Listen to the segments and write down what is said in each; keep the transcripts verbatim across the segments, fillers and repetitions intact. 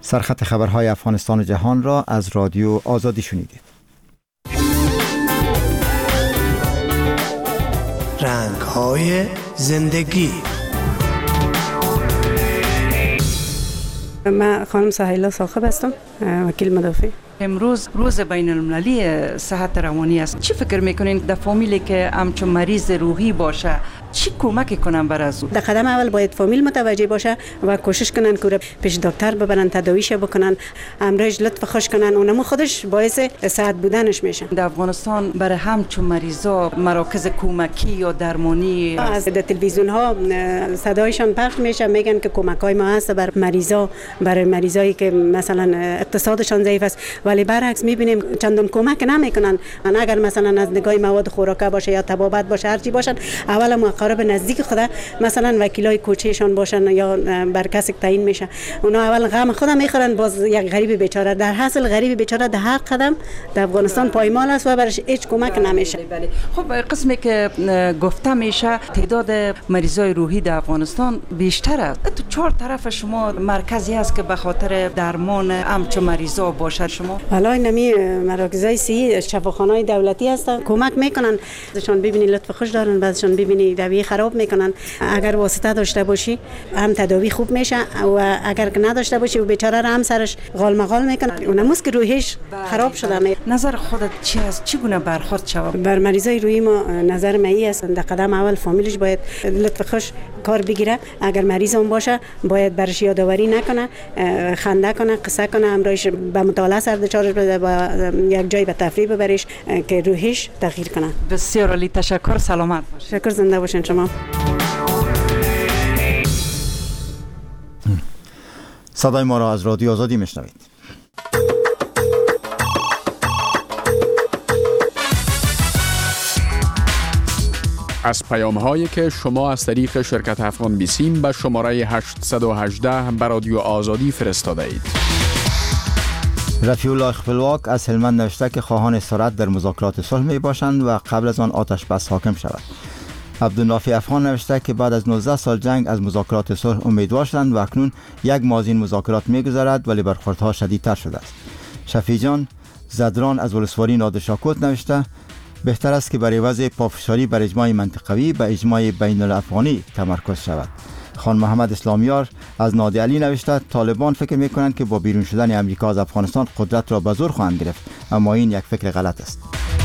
سرخط خبرهای افغانستان و جهان را از رادیو آزادی شنیدید. رنگ‌های زندگی. من خانم سهیلا صاحب هستم، وکیل مدافع. امروز روز بین المللی صحت روانی است. چی فکر میکنین در فامیلی که همچون مریض روحی باشه چی کمک کنن بر از او؟ در قدم اول باید فامیل متوجه باشه و کوشش کنن که پیش دکتر ببرن، تداویش بکنن، امرش لطف خوش کنن، اونم خودش باعث صحت بودنش میشه. در افغانستان برای همچون مریضا مراکز کمکی یا درمانی از در تلویزیون ها صدایشان پخش میشه، میگن که کمک های ما هست بر مریضا، برای مریضایی که مثلا اقتصادشان ضعیف است، ولی برعکس میبینیم چندان کمک نمیکنن. اگر مثلا از نگاه مواد خوراکه باشه یا طبابت باشه هر چی باشن، اول مقرب نزدیک خدا مثلا وکیلای کوچهشان باشن یا بر کسی تعیین میشه، اونا اول غم خودم میخورن، باز یک غریب بیچاره در حاصل غریب بیچاره در هر قدم در افغانستان پایمال است و برش هیچ کمک نمیشه. خب قسمی که گفته میشه تعداد مریضای روحی در افغانستان بیشتر است. تو چهار طرف شما مرکزی است که به خاطر درمان همچون مریضا باشه. شما حالا نمی مراکزای صحی شفاخانه‌های دولتی هستن، کمک میکنن. ازشون ببینی لطف خوش دارن، بعضشون ببینی داروی خراب میکنن. اگر واسطه داشته باشی هم تداوی خوب میشه و اگر که نداشته باشی و بیچاره را هم سرش غال مغال میکنن، اونموس که روحش خراب شده. می نظر خودت چی است؟ چگونه برخورد شود بر مریضای روحی؟ ما نظر مایی است در قدم اول فامیلش باید لطف خوش کار بگیره. اگر مریض هم باشه باید برش یادآوری نکنه، خنده کنه، قصه کنه، همراهش به مطالعه سر دچارش بده، با یک جای به تفریح ببرش که روحش تغییر کنه. بسیار عالی، تشکر. سلامت باشید. شکر، زنده باشین شما. صدای ما را از رادیو آزادی میشنوید. از پیام هایی که شما از طریق شرکت افغان بیسیم به شماره هشتصد و هجده به رادیو آزادی فرستاده اید. رفیع الله خپلواک از هلمند نوشته که خواهان استراحت در مذاکرات صلح می باشند و قبل از آن آتش بس حاکم شود. عبدالنافی افغان نوشته که بعد از نوزده سال جنگ از مذاکرات صلح امیدوار شدند و اکنون یک ماه از این مذاکرات می‌گذرد ولی برخوردها شدیدتر شده است. شفیع جان زدران از ولسوالی نادرشاکوت نوشته بهتر است که برای وضع پافشاری بر اجماع منطقوی به اجماع بین الافغانی تمرکز شود. خان محمد اسلامیار از نادی علی نوشته طالبان فکر میکنند که با بیرون شدن امریکا از افغانستان قدرت را به زور خواهند گرفت، اما این یک فکر غلط است.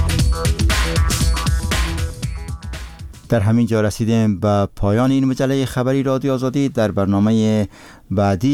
در همین جا رسیدیم به پایان این مجله خبری رادیو آزادی. در برنامه بعدی